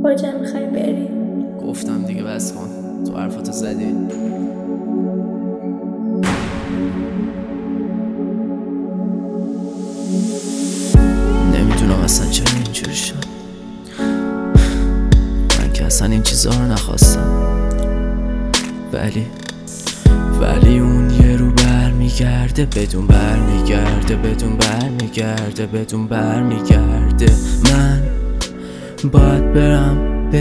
کجا میخوای بری؟ گفتم دیگه بس کن، تو حرفاتو زدی. نمیدونم اصلا چرا اینجوری شد. من که اصلا این چیزا رو نخواستم، ولی اون یه رو برمیگرده، بدون برمیگرده. من باید برم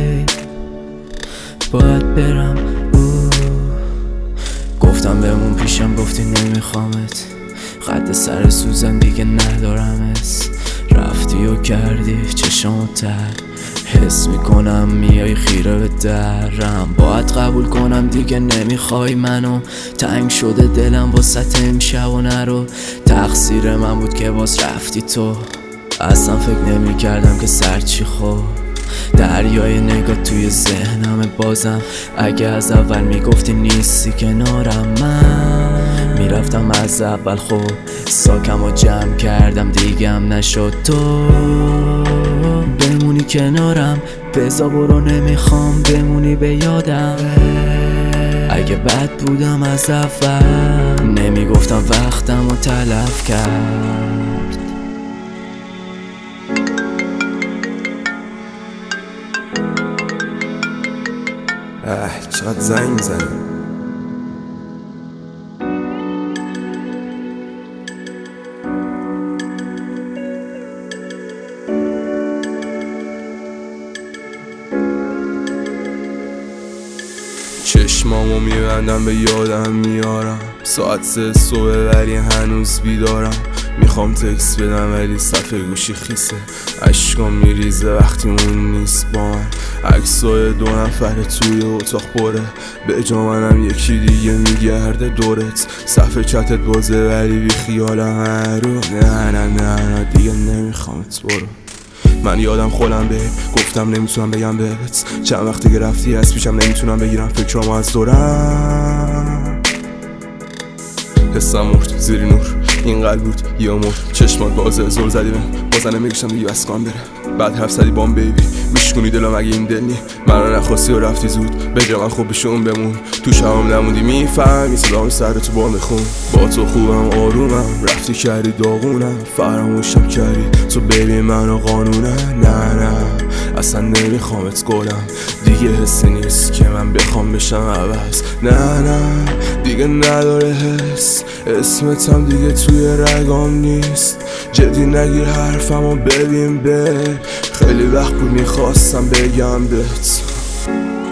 گفتم بمون پیشم، گفتی نمیخوامت، خط سر سوزن دیگه ندارمت. رفتی و کردی چشامو تر، حس میکنم میای خیره به درم. باید قبول کنم دیگه نمیخوای منو، تنگ شده دلم واسه امشب و نرو. تقصیر من بود که باز رفتی تو، اصلا فکر نمی کردم که سرچی خود. دریای نگاه توی ذهنم بازم، اگه از اول میگفتی نیستی کنارم، من میرفتم از اول. خب ساکم و جمع کردم دیگه هم نشد تو بمونی کنارم. بزا برو نمیخوام بمونی به یادم. اگه بد بودم از اول نمیگفتم وقتم و تلف کرد. چقدر زنگ زنی. چشمامو میبندم به یادم میارم، ساعت 3 صبح ولی هنوز بیدارم. میخوام تکس بدم ولی صفحه گوشی خیسه، اشکام میریزه وقتی اون نیست با من. عکسای 2 نفر توی اتاق پره، به جا منم یکی دیگه میگرده دورت. صفحه چتت بازه ولی بی خیالم هرو. نه دیگه نمیخوامت، برو. من یادم خودم گفتم نمیتونم بگم بهت، چند وقتی که رفتی از پیشم نمیتونم بگیرم فکرامو از دورم. حسم مرد زیر نور این قلب بود یا مرد، چشمات بازه زل زدی من بازن نمیگشتم دیگه بس کن بره. بعد حرف زدی بام بیبی میشکنی دلم اگه این دل نی، من رو نخواستی و رفتی زود به جا من خوب بشون بمون. تو شبام نموندی میفهمی صدام سر تو با میخون. با تو خوبم آرومم، رفتی کردی داغونم، فراموشم کردی تو بیبی منو قانونه. نه اصلا نمیخوامت گلم، دیگه حسی نیست که من بخوام بشم عوض. نه دیگه نداره حس، اسمتم دیگه توی رگام نیست. جدی نگیر حرفمو ببین خیلی وقت بود میخواستم بگم بهت.